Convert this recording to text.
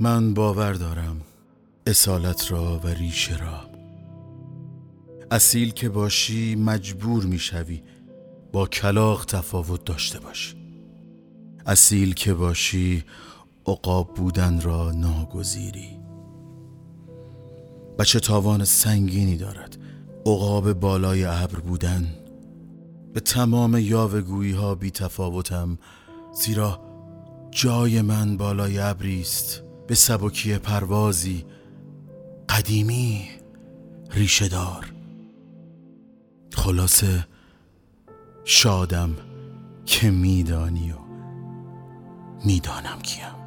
من باور دارم اصالت را و ریشه را. اصیل که باشی مجبور میشوی با کلاغ تفاوت داشته باشی. اصیل که باشی عقاب بودن را ناگزیری. و چه تاوان سنگینی دارد عقاب بالای ابر بودن. به تمام یاوه‌گویی ها بی تفاوتم، زیرا جای من بالای ابری است، به سبکی پروازی قدیمی ریشه دار. خلاصه شادم که میدانی و میدانم کیم.